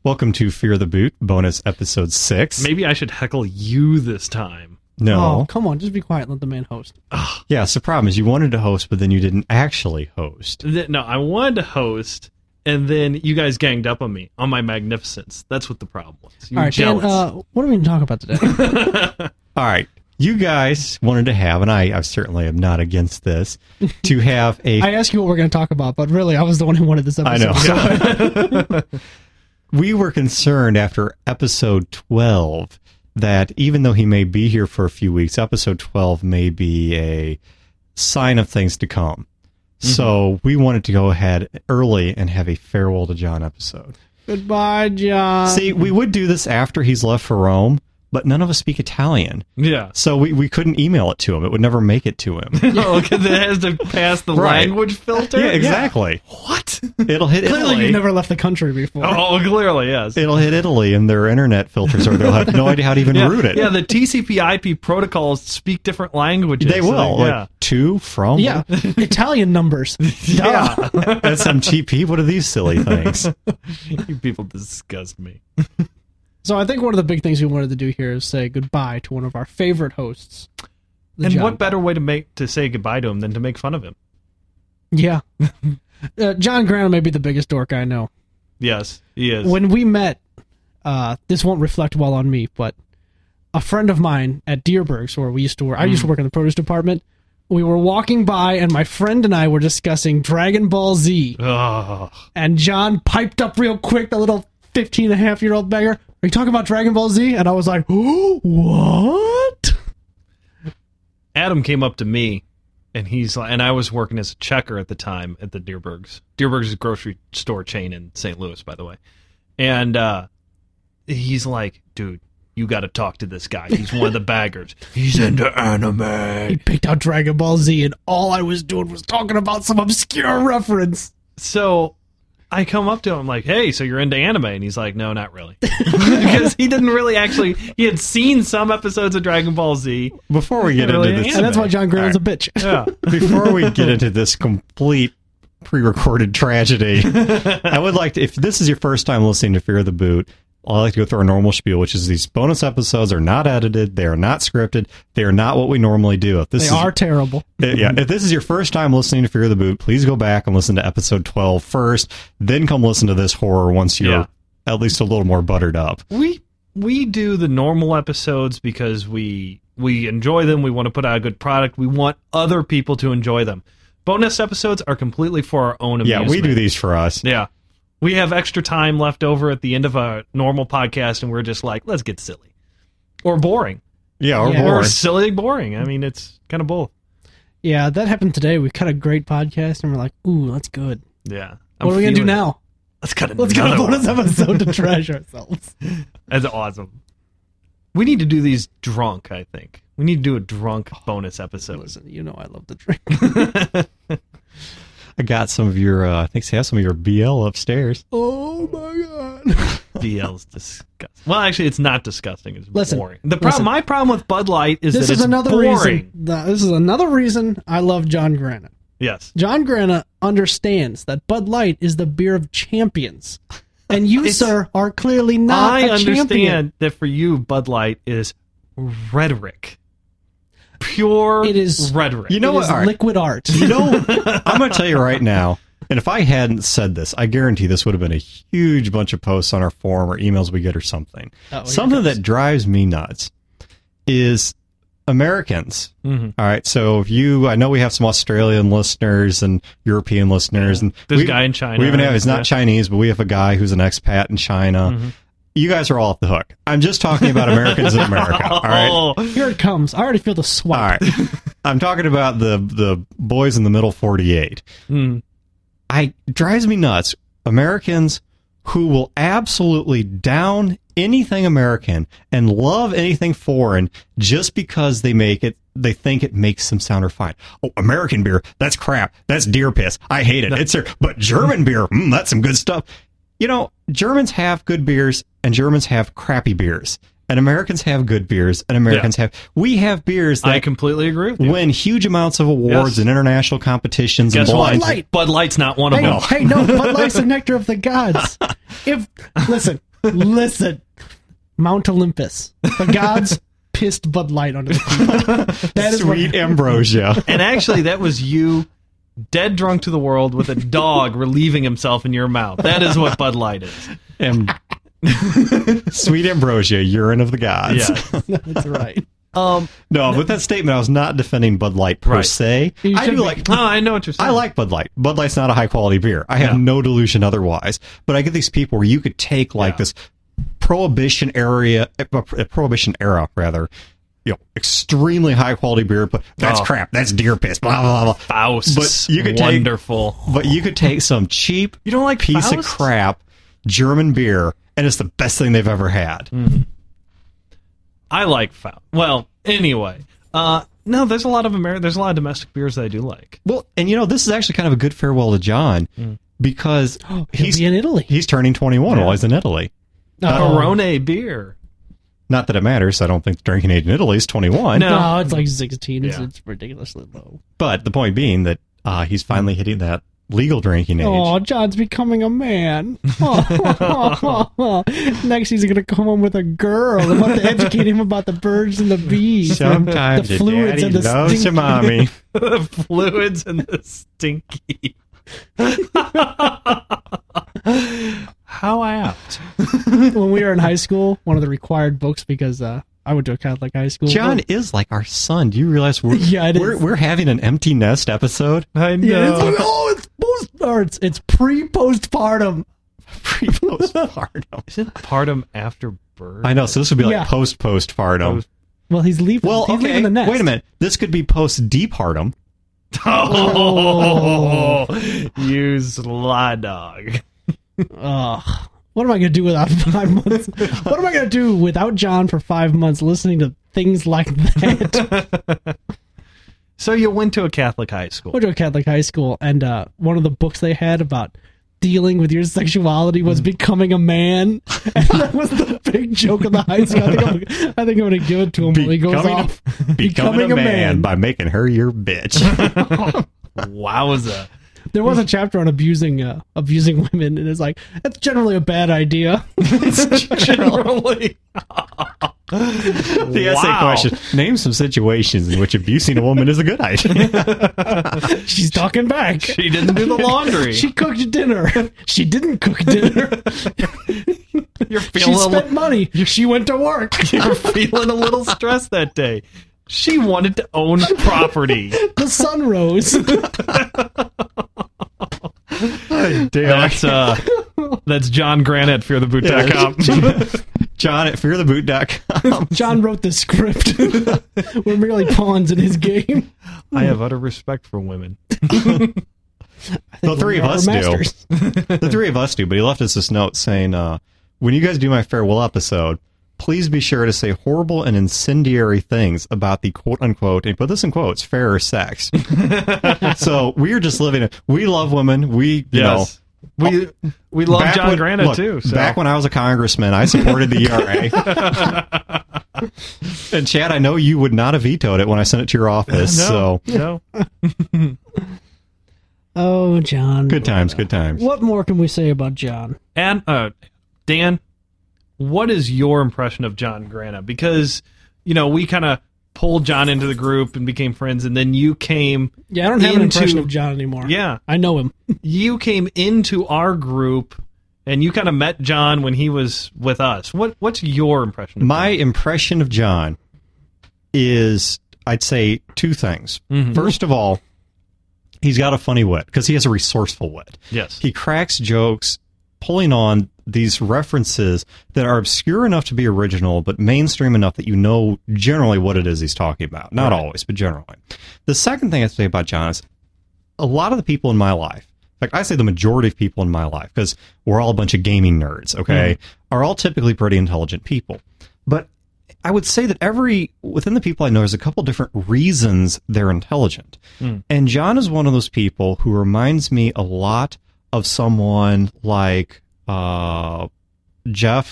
Welcome to Fear the Boot, bonus episode 6. Maybe I should heckle you this time. No. Oh, come on, just be quiet and let the man host. Yeah, so the problem is you wanted to host, but then you didn't actually host. No, I wanted to host, and then you guys ganged up on me, on my magnificence. That's what the problem was. You were All right, jealous. Dan, what are we going to talk about today? All right. You guys wanted to have, and I certainly am not against this, to have a... I asked you what we're going to talk about, but really, I was the one who wanted this episode. I know. We were concerned after episode 12 that even though he may be here for a few weeks, episode 12 may be a sign of things to come. Mm-hmm. So we wanted to go ahead early and have a farewell to John episode. Goodbye, John. See, we would do this after he's left for Rome, but none of us speak Italian. Yeah. So we couldn't email it to him. It would never make it to him. Oh, because it has to pass the Right. language filter? Yeah, exactly. What? It'll hit Clearly, Italy. you've never left the country before. Oh, clearly, yes. It'll hit Italy, and their internet filters, or they'll have no idea how to even route it. Yeah, the TCP/IP protocols speak different languages. They will. Yeah. Like, to, from. Yeah, Italian numbers. Yeah. SMTP. What are these silly things? You people disgust me. So I think one of the big things we wanted to do here is say goodbye to one of our favorite hosts. And John. what better way to say goodbye to him than to make fun of him? Yeah. John Grana may be the biggest dork I know. Yes, he is. When we met, this won't reflect well on me, but a friend of mine at Deerbergs, where we used to work, I used to work in the produce department, we were walking by, and my friend and I were discussing Dragon Ball Z. Ugh. And John piped up real quick, the little 15-and-a-half-year-old beggar. Are you talking about Dragon Ball Z? And I was like, oh, what? Adam came up to me, and he's like, and I was working as a checker at the time at the Deerbergs. Deerbergs is a grocery store chain in St. Louis, by the way. And he's like, dude, you got to talk to this guy. He's one of the baggers. He's into anime. He picked out Dragon Ball Z, and all I was doing was talking about some obscure reference. So I come up to him like, hey, so you're into anime? And he's like, no, not really. Because he didn't really actually, he had seen some episodes of Dragon Ball Z. Before we get Really into this, And that's why John Grana's a bitch. Yeah. before we get into this complete pre-recorded tragedy, I would like to, if this is your first time listening to Fear the Boot, I like to go through our normal spiel, which is these bonus episodes are not edited, they are not scripted, they are not what we normally do. If this They is, are terrible. Yeah, if this is your first time listening to Fear the Boot, please go back and listen to episode 12 first, then come listen to this horror once you're at least a little more buttered up. We do the normal episodes because we enjoy them. We want to put out a good product. We want other people to enjoy them. Bonus episodes are completely for our own amusement. Yeah, we do these for us. Yeah. We have extra time left over at the end of a normal podcast, and we're just like, let's get silly. Or boring. Yeah, or Yeah. more. Or silly boring. I mean, it's kind of both. Yeah, that happened today. We cut a great podcast, and we're like, ooh, that's good. Yeah. What are we going to do now? Let's cut Let's get a another bonus one. episode to trash ourselves. That's awesome. We need to do these drunk, I think. We need to do a drunk bonus episode. Listen, you know I love the drink. I got some of your, I think I have some of your BL upstairs. Oh, my God. BL's disgusting. Well, actually, it's not disgusting. It's Listen, boring. My problem with Bud Light is This that is it's another boring. reason. This is another reason I love John Grana. Yes. John Grana understands that Bud Light is the beer of champions. And you, sir, are clearly not I a understand champion. that for you, Bud Light is rhetoric. Pure It is rhetoric. You know It what? is All right. liquid art. You know, I'm going to tell you right now, and if I hadn't said this, I guarantee this would have been a huge bunch of posts on our forum or emails we get or something. Oh, here Something it that drives me nuts is Americans. Mhm. All right, so I know we have some Australian listeners and European listeners, and There's a we- guy in China. We even have, it's not Yeah. Chinese, but we have a guy who's an expat in China. Mhm. You guys are all off the hook. I'm just talking about Americans in America. All right. Oh, Here it comes. I already feel the All swipe. right. I'm talking about the boys in the middle 48. mm. Drives me nuts. Americans who will absolutely down anything American and love anything foreign just because they think it makes them sound refined. Oh, American beer, that's crap. That's deer piss. I hate it. But German beer, that's some good stuff. You know, Germans have good beers and Germans have crappy beers. And Americans have good beers and Americans we have beers that I completely agree with you. win huge amounts of awards Yes. and international competitions Guess and what? blinds. Light. Bud Light's not one of them. Hey, no, Bud Light's the nectar of the gods. Listen, Mount Olympus. The gods pissed Bud Light onto the people. That is Sweet ambrosia. And actually, that was you dead drunk to the world with a dog relieving himself in your mouth. That is what Bud Light is. Sweet ambrosia, urine of the gods. Yeah. That's right. No, with that statement, I was not defending Bud Light per Right. se. You I should do be. like. Oh, I know what you're saying. I like Bud Light. Bud Light's not a high quality beer. I have Yeah. no delusion otherwise. But I get these people where you could take like Yeah. this prohibition era rather, extremely high quality beer, but that's Oh. crap. That's deer piss. Blah blah blah. Faust. But you could take- wonderful. But you could take some cheap You don't like piece of Faust? crap German beer, and it's the best thing they've ever had. I like Faust. Well, anyway. No, there's a lot of there's a lot of domestic beers that I do like. Well, and this is actually kind of a good farewell to John because He'll he's be in Italy. he's turning 21 Yeah. while he's in Italy. Perone beer. Not that it matters. I don't think the drinking age in Italy is 21. No. No, it's like 16. Yeah. It's ridiculously low. But the point being that he's finally hitting that legal drinking age. Oh, John's becoming a man. Next, he's going to come home with a girl. I'm about to educate him about the birds and the bees. Sometimes the the fluids daddy and the loves your stinky- mommy. The fluids and the stinky. How apt. When we were in high school, one of the required books, because I went to a Catholic high school. John is like our son. Do you realize we're Yeah, it is. we're having an empty nest episode? I know. Yeah, it's like, it's pre-postpartum. Pre-postpartum. Isn't partum after birth? I know. So this would be like Yeah. post-postpartum. Well, he's leaving. Well, he's okay. leaving the nest. Wait a minute. This could be post-departum. Oh, you sly dog. Ugh. What am I going to do without 5 months? What am I going to do without John for 5 months listening to things like that? So you went to a Catholic high I school. went to a Catholic high school, and one of the books they had about dealing with your sexuality was becoming a man. And that was the big joke of the high school. I think I'm going to give it to him when he goes off. Becoming a man by making her your bitch. Wowza. There was a chapter on abusing women, and it's like, that's generally a bad idea. Generally. The essay Wow. question: name some situations in which abusing a woman is a good idea. She's talking back. She didn't do the laundry. She cooked dinner. She didn't cook dinner. You're She feeling spent money. She went to work. You're feeling a little stressed that day. She wanted to own property. The sun rose. That's John Grant at feartheboot.com. John at feartheboot.com. John wrote the script. We're merely pawns in his game. I have utter respect for women. The three of We're us do. masters. The three of us do, but he left us this note saying, when you guys do my farewell episode, please be sure to say horrible and incendiary things about the quote-unquote, and put this in quotes, fairer sex. So we're just living it. We love women. We, you know. We love Back John when- Grant look, too. So. Back when I was a congressman, I supported the ERA. And Chad, I know you would not have vetoed it when I sent it to your office. So no. Oh, John. good times, good times. What more can we say about John? And Dan, what is your impression of John Grant? Because we kind of pulled John into the group and became friends, and then you came. Yeah, I don't have an into- impression of John anymore. Yeah, I know him. you came into our group, and you kind of met John when he was with us. What's your impression? Of My John? impression of John is, I'd say, two things. Mhm. First of all, he's got a funny wit because he has a resourceful wit. Yes. He cracks jokes pulling on these references that are obscure enough to be original, but mainstream enough that you know generally what it is he's talking about. Not Right. always, but generally. The second thing I'd say about John is a lot of the people in my life, in fact, I say the majority of people in my life, because we're all a bunch of gaming nerds, okay, are all typically pretty intelligent people. But I would say that within the people I know, there's a couple different reasons they're intelligent. And John is one of those people who reminds me a lot of someone like Jeff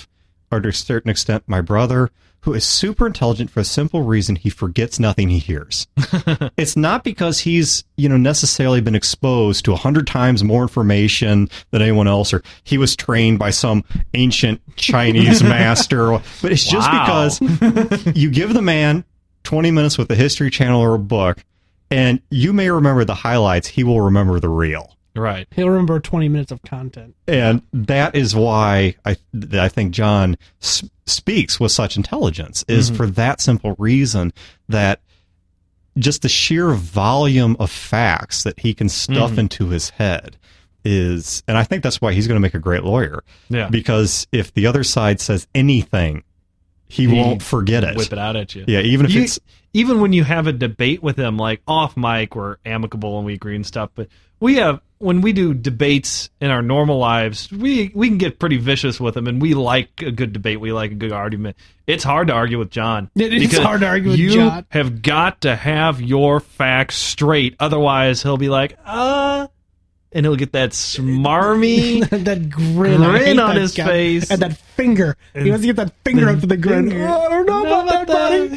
or to a certain extent, my brother, who is super intelligent for a simple reason: he forgets nothing he hears. It's not because he's, necessarily been exposed to 100 times more information than anyone else, or he was trained by some ancient Chinese master, but it's just because you give the man 20 minutes with the History Channel or a book, and you may remember the highlights, he will remember the real. Right. He'll remember 20 minutes of content. And that is why I think John speaks with such intelligence, is for that simple reason, that just the sheer volume of facts that he can stuff into his head is, and I think that's why he's going to make a great lawyer. Yeah. Because if the other side says anything, he won't forget it. Whip it out at you. Yeah, even when you have a debate with him, like off mic, we're amicable and we agree and stuff, but when we do debates in our normal lives, we can get pretty vicious with them, and we like a good debate. We like a good argument. It's hard to argue with John. It is hard to argue with John. You have got to have your facts straight. Otherwise, he'll be like, and he'll get that smarmy that grin on his face. And that finger. He wants to get that finger up to the grin. Oh, I don't know about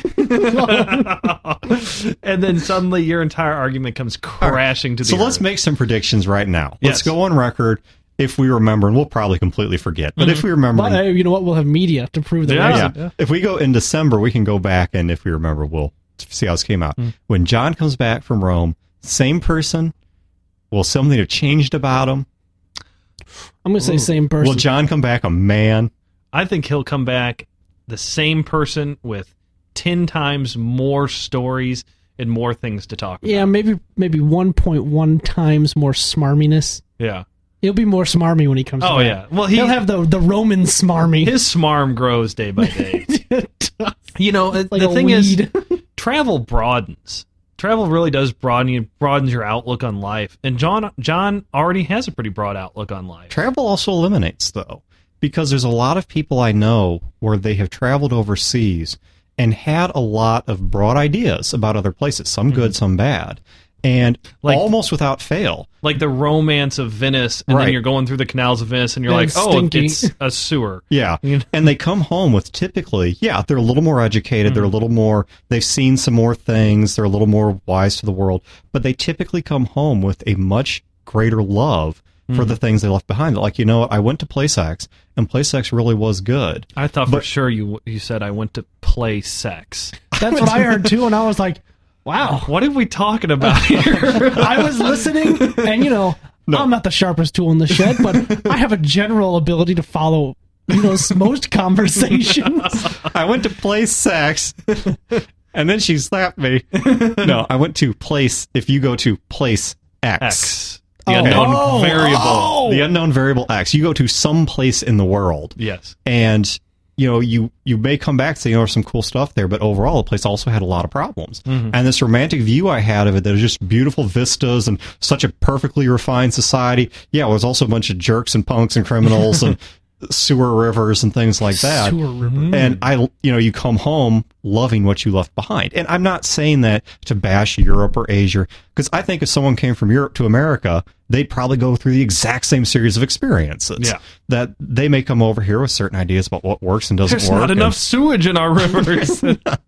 that, buddy. And then suddenly your entire argument comes crashing to the earth. So let's make some predictions right now. Let's Yes. go on record. If we remember, and we'll probably completely forget, but if we remember... But you know what? We'll have media to prove that. Yeah. If we go in December, we can go back, and if we remember, we'll see how this came out. When John comes back from Rome, same person, will something have changed about him? I'm going to say same person. Will John come back a man? I think he'll come back the same person with 10 times more stories and more things to talk about. Yeah, maybe 1.1 times more smarminess. Yeah. He'll be more smarmy when he comes back. Oh, yeah. Well, he'll have the Roman smarmy. His smarm grows day by day. Like the a thing weed. is, travel broadens. Travel really does broadens your outlook on life. And John already has a pretty broad outlook on life. Travel also eliminates, though, because there's a lot of people I know where they have traveled overseas and had a lot of broad ideas about other places, some good, some bad, and almost without fail. Like the romance of Venice, and then you're going through the canals of Venice, and you're like, stinky. it's a sewer. Yeah, and they come home with typically, they're a little more educated, they're a little more, they've seen some more things, they're a little more wise to the world, but they typically come home with a much greater love for the things they left behind. Like, you know what, I went to Place X, and Place X really was good. I thought for sure you said I went to play sex. That's what I heard too, and I was like, wow. What are we talking about here? I was listening, and I'm not the sharpest tool in the shed, but I have a general ability to follow, most conversations. I went to Place Sex, and then she slapped me. No, I went to Place, if you go to Place X. The unknown variable. The unknown variable X. You go to some place in the world. Yes. And you may come back and say, there's some cool stuff there, but overall, the place also had a lot of problems. And this romantic view I had of it, that was just beautiful vistas and such a perfectly refined society. Yeah, it was also a bunch of jerks and punks and criminals and sewer rivers and things like that. Sewer river. And you come home loving what you left behind. And I'm not saying that to bash Europe or Asia, because I think if someone came from Europe to America, they'd probably go through the exact same series of experiences. Yeah. That they may come over here with certain ideas about what works and doesn't There's work. not enough sewage in our rivers.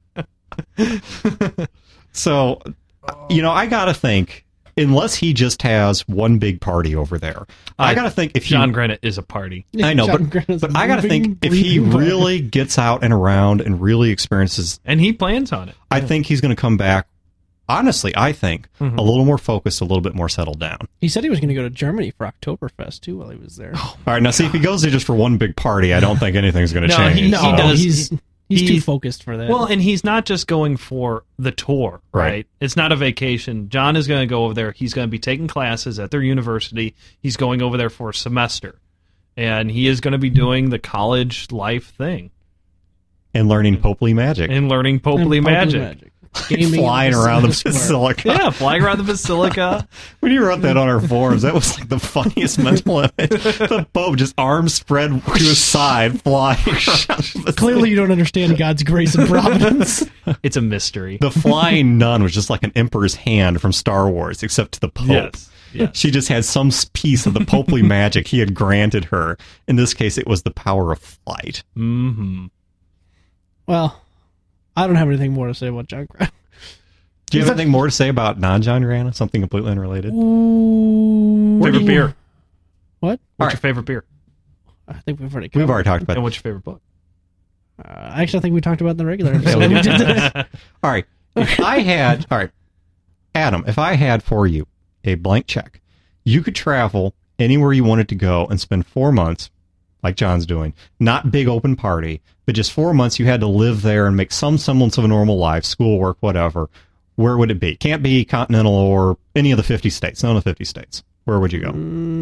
So, I gotta think, unless he just has one big party over there, I gotta think if John Granite is a party. I know, but I gotta think if he really gets out and around and really experiences, And he plans on it. I think he's going to come back. Honestly, I think a little more focused, a little bit more settled down. He said he was going to go to Germany for Oktoberfest too while he was there. All right, now see, if he goes there just for one big party, I don't think anything's going to No, change. he does. He's too focused for that. Well, and he's not just going for the tour, right? It's not a vacation. John is going to go over there. He's going to be taking classes at their university. He's going over there for a semester. And he is going to be doing the college life thing. And learning Popely magic. And learning Popely magic. Flying around the basilica. Yeah, flying around the basilica. When you wrote that on our forums, that was like the funniest mental image. The Pope just arms spread to his side, flying around. Clearly you don't understand God's grace and providence. It's a mystery. The flying nun was just like an emperor's hand from Star Wars, except to the Pope. Yes. Yes. She just had some piece of the popely magic he had granted her. In this case, it was the power of flight. Mm-hmm. Well, I don't have anything more to say about John Grant. Do you have anything more to say about non-John Grana? Something completely unrelated? Favorite beer? What? What's your favorite beer? I think we've already covered. We've already talked about And it. what's your favorite book? Actually, I think we talked about it in the regular Yeah, episode. we We did. did this. All right. If I had, all right, Adam, if I had for you a blank check, you could travel anywhere you wanted to go and spend 4 months, like John's doing, not big open party, but just 4 months you had to live there and make some semblance of a normal life, schoolwork, whatever. Where would it be? Can't be continental or any of the 50 states, none of the 50 states. Where would you go?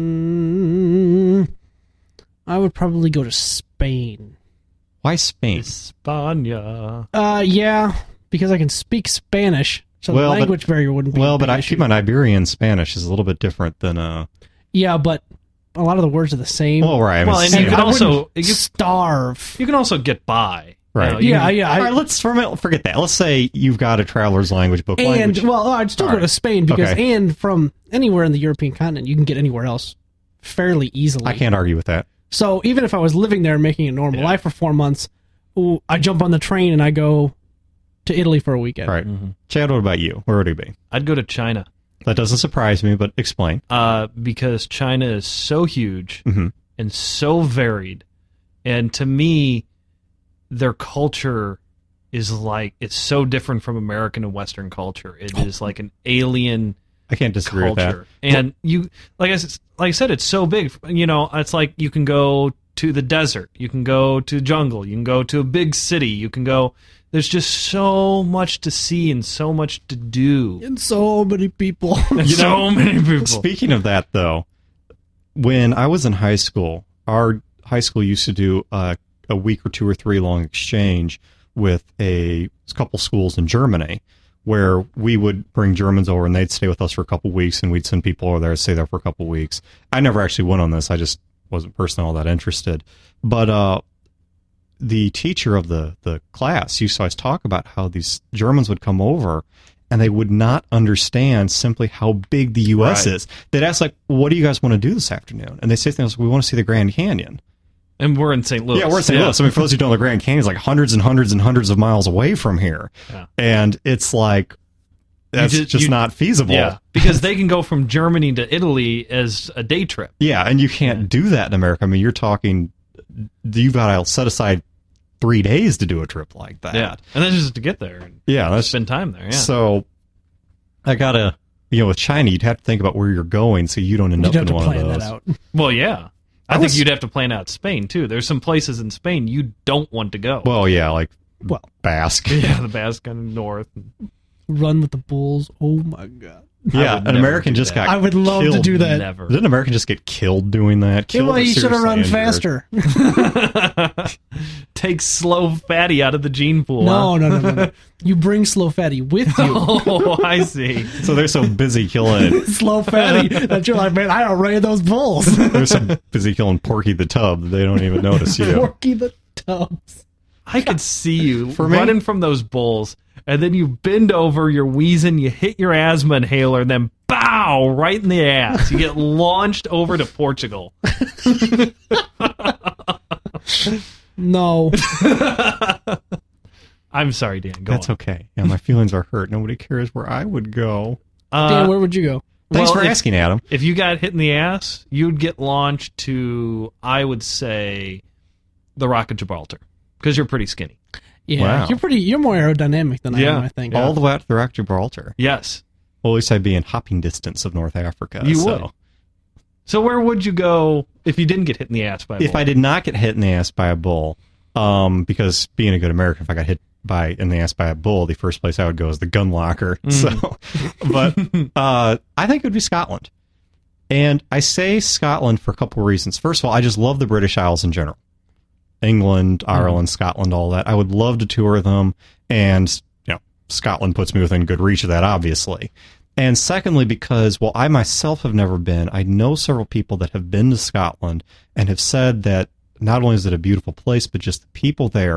I would probably go to Spain. Why Spain? España. Yeah, because I can speak Spanish, so Well, the but- language barrier wouldn't be a big I issue. keep my Iberian Spanish is a little bit different than Yeah, but a lot of the words are the same. well, right. I mean, Well, and same. you can I also wouldn't you starve. can also get by. Right. You know, you can- Yeah. All right, let's forget that. Let's say you've got a traveler's language book. And language. well, I'd still All go right. to Spain because Okay. and from anywhere in the European continent, you can get anywhere else fairly easily. I can't argue with that. So even if I was living there and making a normal Yeah. life for 4 months, I jump on the train and I go to Italy for a weekend. All right. Chad, what about you? Where would it be? I'd go to China That doesn't surprise me, but explain. because China is so huge Mhm. and so varied, and to me, their culture is like it's so different from American and Western culture. It is like an alien I can't disagree with that. culture, and you like I said, it's so big. You know, it's like you can go to the desert, you can go to jungle, you can go to a big city, you can go. There's just so much to see and so much to do. And so many people. And so many people. Speaking of that, though, when I was in high school, our high school used to do a week or 2 or 3 long exchange with a couple schools in Germany, where we would bring Germans over and they'd stay with us for a couple weeks, and we'd send people over there to stay there for a couple weeks. I never actually went on this. I just wasn't personally all that interested. But the teacher of the class used to always talk about how these Germans would come over and they would not understand simply how big the U.S. Right. is. They'd ask, like, what do you guys want to do this afternoon? And they say things like, we want to see the Grand Canyon. And we're in St. Louis. Yeah, we're in St. Louis. I mean, for those who don't know, the Grand Canyon is like hundreds and hundreds and hundreds of miles away from here. Yeah. And it's like, that's just not feasible. Yeah, because they can go from Germany to Italy as a day trip. Yeah, and you can't do that in America. I mean, you're talking, you've got to set aside 3 days to do a trip like that. Yeah, and then just to get there and Yeah, that's spend time there. Yeah, so. I gotta, with China, you'd have to think about where you're going so you don't end You'd up have in to one plan of those. that out. well, yeah. I was- think you'd have to plan out Spain too. There's some places in Spain you don't want to go. Well, yeah, like Well, Basque. yeah, the Basque kind of north. run with the bulls. Oh my god. Yeah, would an never American do just that. got I would love to killed. do that. Never. Didn't an American just get killed doing that? Yeah, Killed well, or you should have seriously run injured? faster. Take slow fatty out of the gene pool. No, huh? no. You bring slow fatty with you. Oh, I see. So they're so busy killing. Slow fatty that you're like, man, I outran those bulls. They're so busy killing Porky the Tub that they don't even notice you. Porky the Tubbs. I could see you For me? running from those bulls, and then you bend over, you're wheezing, you hit your asthma inhaler, and then bow right in the ass. You get launched over to Portugal. No. I'm sorry, Dan. Go That's on. okay. Yeah, my feelings are hurt. Nobody cares where I would go. Dan, where would you go? Thanks well, for asking, Adam. If you got hit in the ass, you'd get launched to, I would say, the Rock of Gibraltar, because you're pretty skinny. Yeah, Wow. you're more aerodynamic than I Yeah. am, I think. All the way out to the Rock of Gibraltar. Yes. Well, at least I'd be in hopping distance of North Africa. You so. would. So where would you go if you didn't get hit in the ass by a If bull? I did not get hit in the ass by a bull, because being a good American, if I got hit in the ass by a bull, the first place I would go is the gun locker. So, but I think it would be Scotland. And I say Scotland for a couple of reasons. First of all, I just love the British Isles in general. England, Ireland, Scotland, all that. I would love to tour them, and Scotland puts me within good reach of that, obviously. And secondly, because while I myself have never been, I know several people that have been to Scotland and have said that not only is it a beautiful place, but just the people there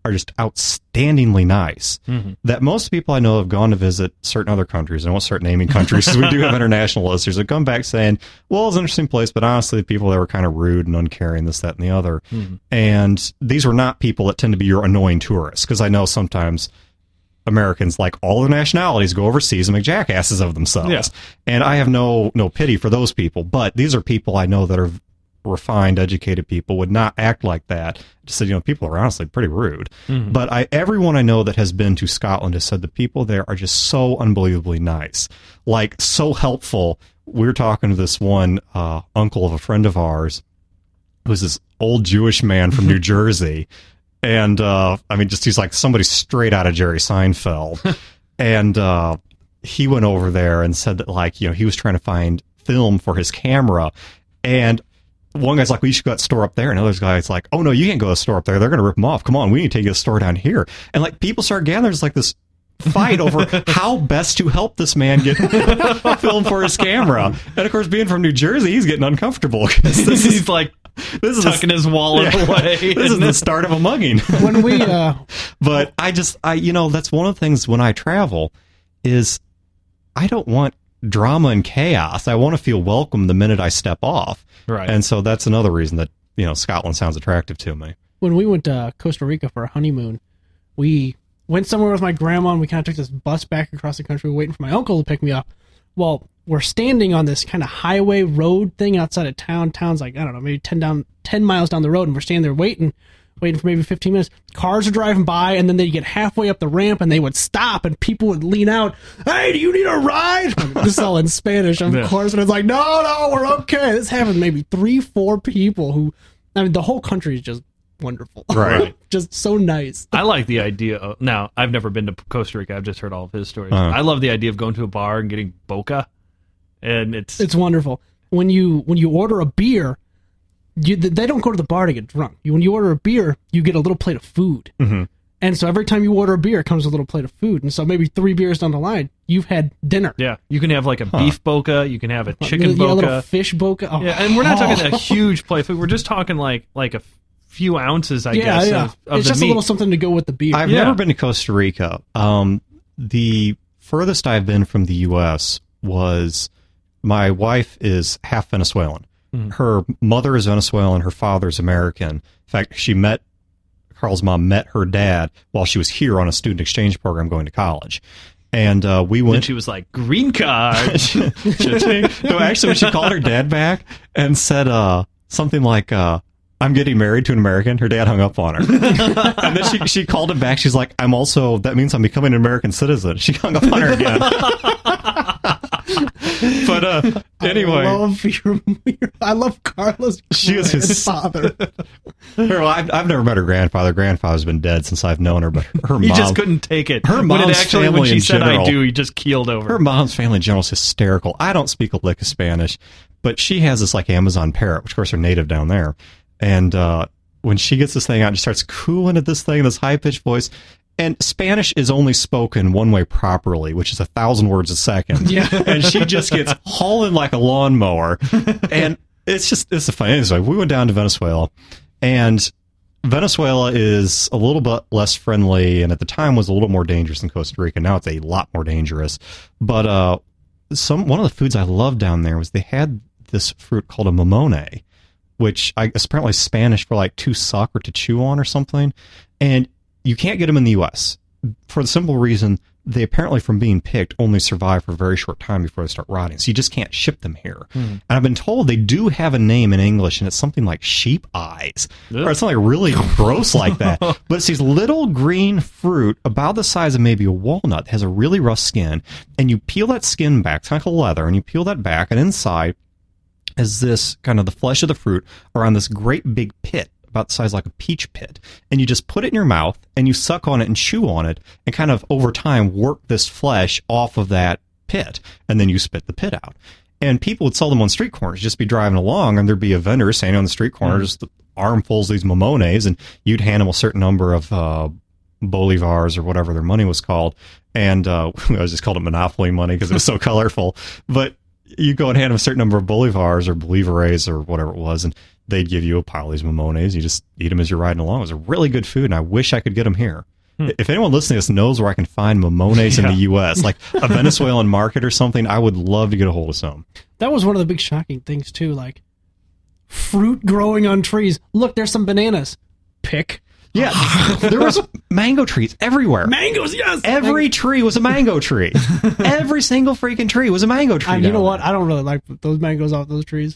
are just outstandingly nice. That most people I know have gone to visit certain other countries. I won't start naming countries because we do have international listeners that come back saying, well, it's an interesting place, but honestly, the people there were kind of rude and uncaring, this, that, and the other. And these were not people that tend to be your annoying tourists, because I know sometimes Americans, like all the nationalities, go overseas and make jackasses of themselves. Yeah. And I have no pity for those people, but these are people I know that are refined, educated people, would not act like that. Just said, people are honestly pretty rude. But everyone I know that has been to Scotland has said the people there are just so unbelievably nice, like so helpful. We were talking to this one uncle of a friend of ours, who's this old Jewish man from New Jersey. And, he's like somebody straight out of Jerry Seinfeld. And he went over there and said that, he was trying to find film for his camera. And one guy's like, well, you should go to the store up there. And another guy's like, oh, no, you can't go to the store up there. They're going to rip them off. Come on, we need to take you to the store down here. And, people start gathering. There's, this fight over how best to help this man get film for his camera. And, of course, being from New Jersey, he's getting uncomfortable. He's tucking his wallet away. This is the start of a mugging. When we, but I that's one of the things when I travel is I don't want drama and chaos. I want to feel welcome the minute I step off. Right. And so that's another reason that, Scotland sounds attractive to me. When we went to Costa Rica for a honeymoon, we went somewhere with my grandma, and we kind of took this bus back across the country, waiting for my uncle to pick me up. Well, we're standing on this kind of highway road thing outside of town. Town's like, I don't know, maybe 10 miles down the road, and we're standing there waiting for maybe 15 minutes. Cars are driving by, and then they'd get halfway up the ramp, and they would stop, and people would lean out, hey, do you need a ride? This is all in Spanish, of course, and it's like, no, we're okay. This happened to maybe 3-4 people who, the whole country is just wonderful. Right. Just so nice. I like the idea of, now, I've never been to Costa Rica. I've just heard all of his stories. I love the idea of going to a bar and getting boca, and it's wonderful. When you order a beer, they don't go to the bar to get drunk. When you order a beer, you get a little plate of food. And so every time you order a beer, it comes with a little plate of food. And so maybe 3 beers down the line, you've had dinner. Yeah, you can have a beef boca, you can have a chicken boca, a little fish boca. Oh. Yeah, and we're not talking a huge plate of food. We're just talking like a few ounces, I guess. Yeah. Of it's the just meat. a little something to go with the beer. I've never been to Costa Rica. The furthest I've been from the U.S. was my wife is half Venezuelan. Her mother is Venezuelan. Her father's American. In fact, Carl's mom met her dad while she was here on a student exchange program going to college. And we went. And she was like, green card. No, actually, when she called her dad back and said something like, I'm getting married to an American, her dad hung up on her. And then she called him back. She's like, that means I'm becoming an American citizen. She hung up on her again. But anyway, I love Carla's she is his father. I've never met her grandfather. Grandfather's been dead since I've known her, but her mom, he just couldn't take it. Her mom's family when she in said general, I do, he just keeled over. Her mom's family in general is hysterical. I don't speak a lick of Spanish, but she has this Amazon parrot, which of course are native down there. And when she gets this thing out and she starts cooing at this thing in this high-pitched voice, and Spanish is only spoken one way properly, which is 1,000 words a second. Yeah. And she just gets hauling like a lawnmower. And it's funny. Anyway, we went down to Venezuela, and Venezuela is a little bit less friendly, and at the time was a little more dangerous than Costa Rica. Now it's a lot more dangerous. But one of the foods I loved down there was they had this fruit called a mamone, which is apparently Spanish for to suck or to chew on or something. And you can't get them in the U.S. for the simple reason they apparently, from being picked, only survive for a very short time before they start rotting. So you just can't ship them here. And I've been told they do have a name in English, and it's something like sheep eyes. Or it's something really gross like that. But it's these little green fruit about the size of maybe a walnut, has a really rough skin, and you peel that skin back, it's kind of like leather, and you peel that back, and inside is this kind of the flesh of the fruit around this great big pit about the size like a peach pit, and you just put it in your mouth and you suck on it and chew on it and kind of over time work this flesh off of that pit, and then you spit the pit out. And people would sell them on street corners, just be driving along, and there'd be a vendor standing on the street corner, just armfuls of these mamones, and you'd hand them a certain number of bolivars or whatever their money was called. And I just called it monopoly money because it was so colorful. But you go and hand them a certain number of bolivars or bolivares or whatever it was, and they'd give you a pile of these Mamones. You just eat them as you're riding along. It was a really good food, and I wish I could get them here. If anyone listening to this knows where I can find Mamones in the U.S., like a Venezuelan market or something, I would love to get a hold of some. That was one of the big shocking things, too. Like, fruit growing on trees. Look, there's some bananas. Pick. Yeah, there was mango trees everywhere. Mangoes, yes! Every tree was a mango tree. Every single freaking tree was a mango tree. And you know what? I don't really like those mangoes off those trees.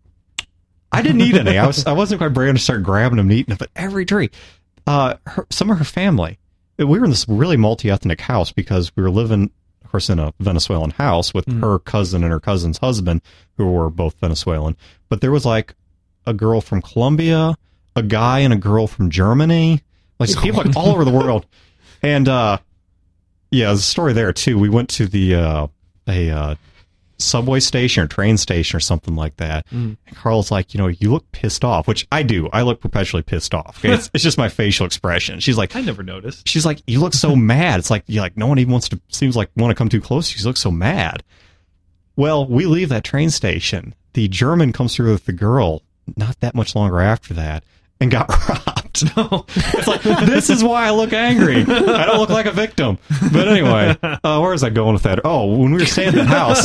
I didn't eat any. I wasn't quite brave to start grabbing them and eating them, but every tree. Some of her family. We were in this really multi-ethnic house because we were living, of course, in a Venezuelan house with her cousin and her cousin's husband, who were both Venezuelan. But there was like a girl from Colombia, a guy and a girl from Germany, like people like all over the world. And there's a story there too. We went to the a subway station or train station or something like that. And Carl's like, you look pissed off, which I do. I look perpetually pissed off. Okay? It's just my facial expression. She's like, I never noticed. She's like, you look so mad. It's like, no one even seems like want to come too close. She looks so mad. Well, we leave that train station. The German comes through with the girl not that much longer after that and got robbed. No. It's like, this is why I look angry. I don't look like a victim. But anyway, where was I going with that? Oh, when we were staying at the house,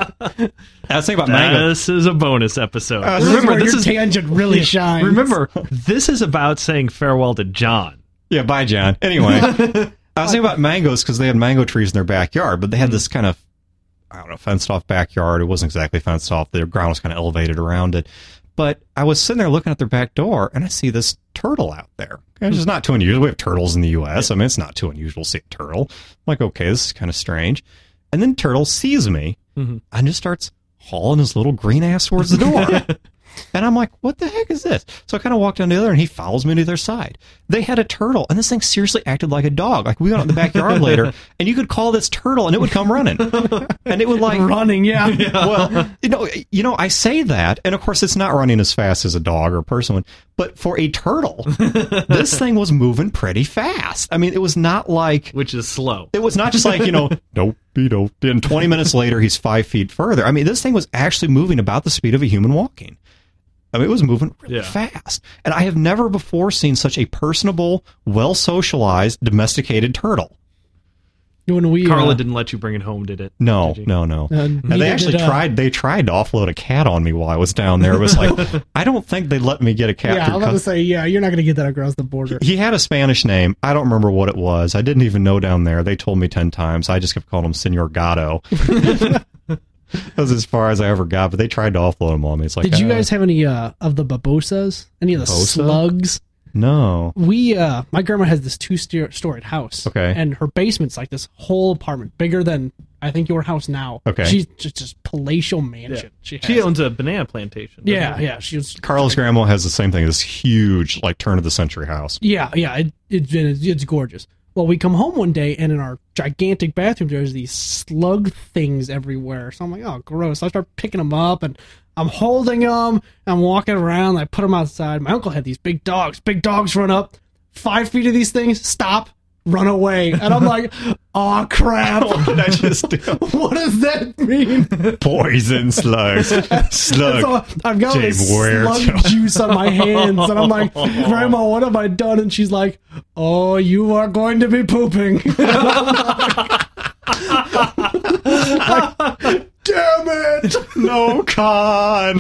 I was thinking about mango. This is a bonus episode. Remember, this is tangent really shines. Remember, this is about saying farewell to John. Yeah, bye, John. Anyway, I was thinking about mangoes because they had mango trees in their backyard, but they had this kind of, I don't know, fenced off backyard. It wasn't exactly fenced off. The ground was kind of elevated around it. But I was sitting there looking at their back door, and I see this turtle out there. It's just not too unusual. We have turtles in the U.S. I mean, it's not too unusual to see a turtle. I'm like, okay, this is kind of strange. And then turtle sees me and just starts hauling his little green ass towards the door. And I'm like, what the heck is this? So I kind of walked down the other, and he follows me to their side. They had a turtle, and this thing seriously acted like a dog. Like, we went out in the backyard later, and you could call this turtle, and it would come running. And it would like... Running, yeah. Well, I say that, and of course it's not running as fast as a dog or a person would, but for a turtle, this thing was moving pretty fast. I mean, it was not like... Which is slow. It was not just like, dope. Then 20 minutes later, he's 5 feet further. I mean, this thing was actually moving about the speed of a human walking. I mean, it was moving really fast. And I have never before seen such a personable, well-socialized, domesticated turtle. Carla didn't let you bring it home, did it? No. And they actually tried to offload a cat on me while I was down there. It was like, I don't think they let me get a cat. Yeah, I was about to say, you're not going to get that across the border. He had a Spanish name. I don't remember what it was. I didn't even know down there. They told me 10 times. I just kept calling him Senor Gato. That was as far as I ever got, but they tried to offload them on me. It's like, did you guys have any of the babosas? Any of the slugs? No. My grandma has this 2-storied house. Okay. And her basement's like this whole apartment, bigger than I think your house now. Okay. She's just palatial mansion. Yeah. She owns a banana plantation. Yeah. Carl's grandma has the same thing. This huge, like, turn of the century house. Yeah. It's gorgeous. Well, we come home one day, and in our gigantic bathroom, there's these slug things everywhere. So I'm like, oh, gross. I start picking them up, and I'm holding them. I'm walking around. I put them outside. My uncle had these big dogs. Big dogs run up, 5 feet of these things, stop, run away. And I'm like, oh, crap. What did I just do? What does that mean? Poison slugs. Slug. So I've got this slug juice on my hands, and I'm like, Grandma, what have I done? And she's like, oh, you are going to be pooping. Damn it! No, con.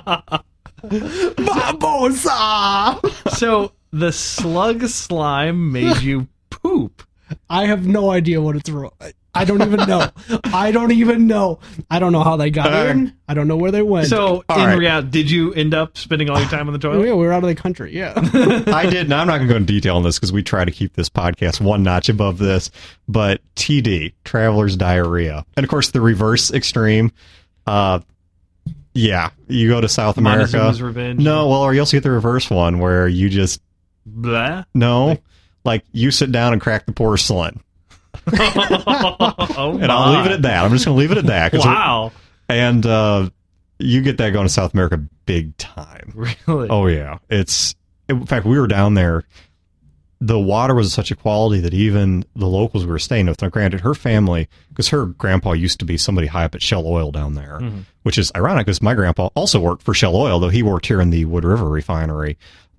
Babosa! So the slug slime made you poop. I have no idea what it's wrong. I don't even know. I don't know how they got in. I don't know where they went. So, reality, did you end up spending all your time on the toilet? Yeah, we were out of the country, yeah. I did. Now, I'm not going to go into detail on this because we try to keep this podcast one notch above this. But TD, traveler's diarrhea. And, of course, the reverse extreme. Yeah, you go to South America. Montezuma's Revenge. No, well, or you also get the reverse one where you just... Blah? No. Like, you sit down and crack the porcelain. And I'll leave it at that. I'm just going to leave it at that. Wow. And you get that going to South America big time. Really? Oh, yeah. In fact, we were down there the water was such a quality that even the locals we were staying with, now granted, her family, because her grandpa used to be somebody high up at Shell Oil down there, which is ironic because my grandpa also worked for Shell Oil, though he worked here in the Wood River refinery.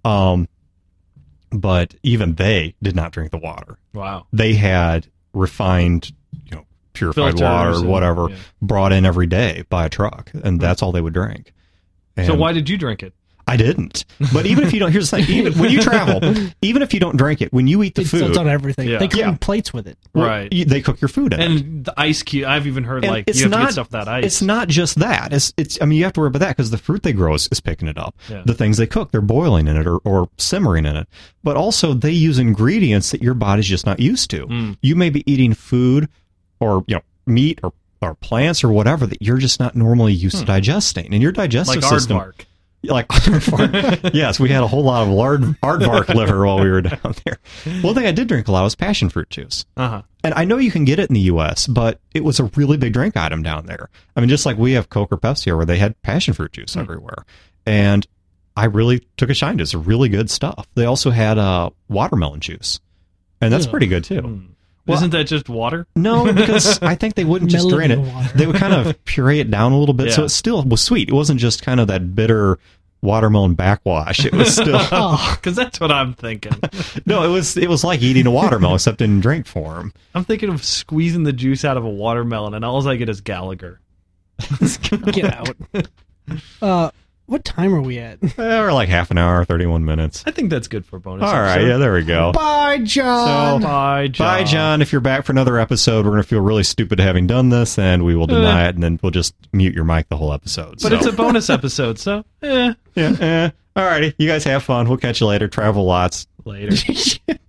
But even they did not drink the water. Wow. They had refined, purified Filters water or and- whatever yeah. brought in every day by a truck, and that's all they would drink. So And why did you drink it? I didn't. But even if you don't, here's the thing: even when you travel, even if you don't drink it, when you eat the It's food, on everything. Yeah. They clean Yeah. plates with it. Right. they cook your food in it. And the ice cube, I've even heard And like it's you have to not- get stuff that ice. It's not just that. It's. I mean, you have to worry about that because the fruit they grow is picking it up. Yeah. The things they cook, they're boiling in it or simmering in it. But also, they use ingredients that your body's just not used to. Mm. You may be eating food, or meat or plants or whatever that you're just not normally used to digesting, and your digestive like system. aardvark. Like aardvark. Yes, we had a whole lot of aardvark liver while we were down there. One thing I did drink a lot was passion fruit juice. Uh-huh. And I know you can get it in the U.S., but it was a really big drink item down there. I mean, just like we have Coke or Pepsi here, where they had passion fruit juice everywhere. And I really took a shine to it. It's really good stuff. They also had watermelon juice, and that's Ugh. pretty good, too. Mm. Well- Isn't that just water? No, because I think they wouldn't just drain it. Melon water. They would kind of puree it down a little bit, so Yeah. it still was sweet. It wasn't just kind of that bitter watermelon backwash. It was still Because that's what I'm thinking. no. It was like eating a watermelon, except in drink form. I'm thinking of squeezing the juice out of a watermelon, and all I get is Gallagher. Get out. What time are we at? We're like half an hour, 31 minutes. I think that's good for a bonus. All right, episode. yeah, there we go. Bye, John. So- Bye, John. Bye, John. If you're back for another episode, we're going to feel really stupid having done this, and we will deny it, and then we'll just mute your mic the whole episode. But it's a bonus episode, so yeah. All righty. You guys have fun. We'll catch you later. Travel lots. later.